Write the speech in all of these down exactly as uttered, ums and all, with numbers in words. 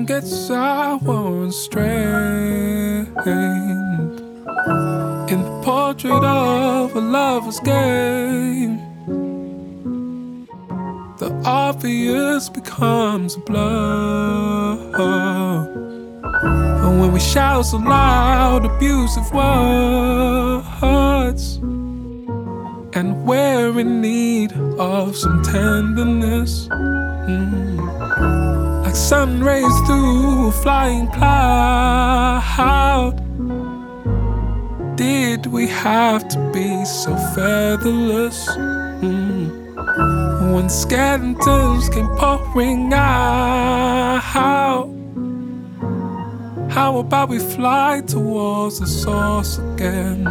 can get sour and strained in the portrait of a lover's game. The obvious becomes a blur, and when we shout so loud abusive words, and we're in need of some tenderness, mm. Like sun rays through a flying cloud. Did we have to be so featherless? Mm. When skeletons came pouring out, how about we fly towards the source again?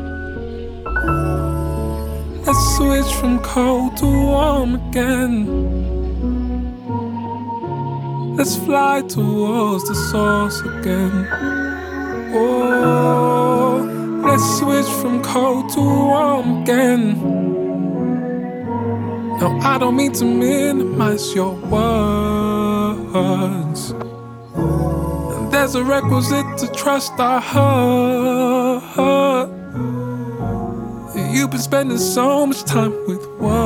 Let's switch from cold to warm again. Let's fly towards the source again. Oh, let's switch from cold to warm again. Now I don't mean to minimize your words. And there's a requisite to trust our heart. You've been spending so much time with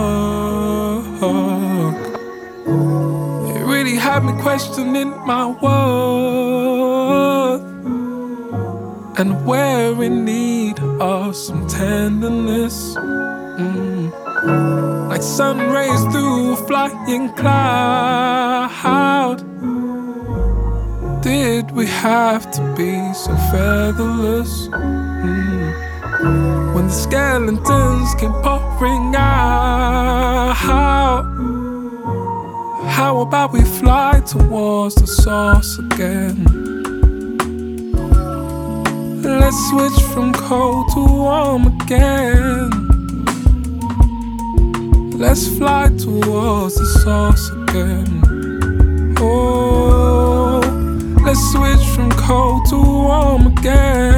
work. It really had me questioning my worth. And we're in need of some tenderness, mm. Like sun rays through a flying cloud. Did we have to be so featherless? Mm. When the skeletons came pouring out, how about we fly towards the source again? Let's switch from cold to warm again. Let's fly towards the source again. Oh, let's switch from cold to warm again.